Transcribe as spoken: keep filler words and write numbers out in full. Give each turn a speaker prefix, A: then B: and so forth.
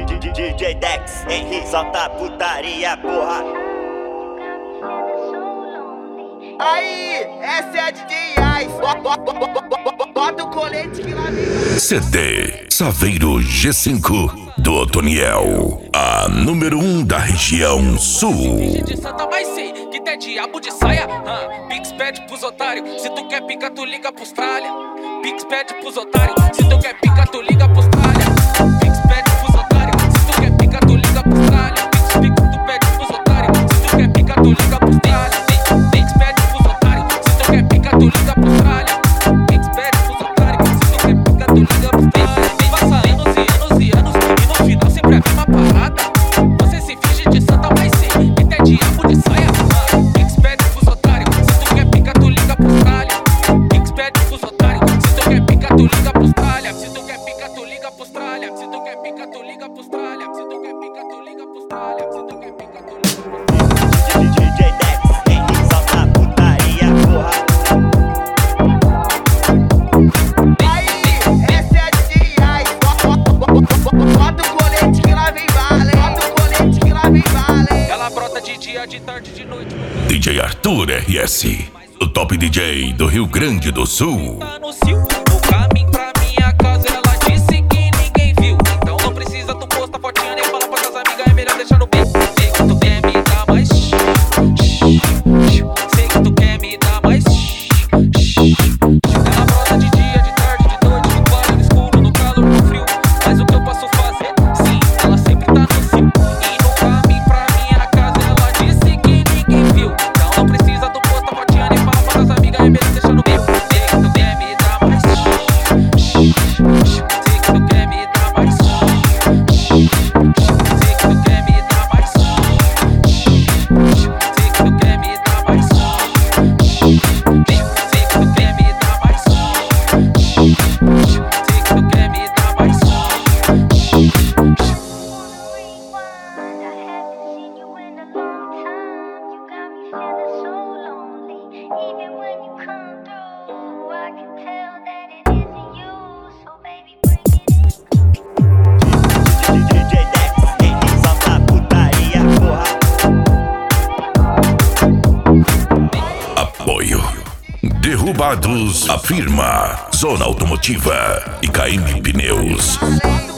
A: D J Dex, Henry, solta putaria, porra.
B: Aí, essa é a D J Ice. Bota o colete que lá vem.
C: C D Saveiro G cinco do Otoniel, a número um da região sul.
D: Finge de santa, mas sei que tem diabo de saia. uh, Pix pede pros otários, se tu quer pica tu liga pro Austrália. Pix pede pros otários, se tu quer pica tu liga pro Austrália. Pix pede pros otários, se tu quer pica tu liga pro Austrália. Pix pica tu pede pros otários, se tu quer pica tu liga pro Austrália. Pix pede pros otários, se tu quer pica tu liga pro Austrália. Pix pede pros otários, se tu quer pica tu liga pro Austrália. Passa anos e anos e anos e no final sempre é a mesma parada. Você se finge de santa, mas sei que tem diabo de saia. Pix pede pros otários, se tu quer pica tu liga pro Austrália. Pix pede pros otários, se tu quer pica tu liga pro Austrália. Se tu quer pica tu liga pro Austrália. Se tu quer pica tu liga pro Austrália. Se tu quer pica tu liga pro Austrália. Se tu quer pica tu liga pro Austrália.
A: D J Dex, Henry, solta putaria, porra.
B: Aí, essa é a D J Ice. Bota o colete que lá vem bala. Bota o colete que lá vem bala.
D: Ela brota de dia, de tarde, de noite.
C: D J Arthur R S, o top D J do Rio Grande do Sul.
D: Tá no cio, no caminho pra minha casa. Ela disse que ninguém viu. Então não precisa tu postar fotinha nem falar pra tuas amigas. É melhor deixar no beco. Sei que tu quer me dar mais. Sei que tu quer me dar mais. Ela brota de dia, de tarde, de noite. No claro, no escuro, no calor, no frio. Mas o que eu posso fazer? Sim, ela sempre tá no cio. E no caminho pra minha casa. Ela disse que ninguém viu. Então não precisa tu postar fotinha nem falar pra tuas amigas. É melhor deixar no beco. Sei que tu quer me dar mais. Sei que tu quer me dar mais. Sei que tu quer me dar mais. Sei que tu quer me dar mais. Sei que tu quer me dar mais. Sei que tu quer me dar mais.
E: Even when you come through, I can tell that it isn't you. So baby, bring it in.
A: D J Dex, Henry, solta putaria, porra.
C: Apoio Derrubados, a firma Zona Automotiva e K M Pneus.
B: Bota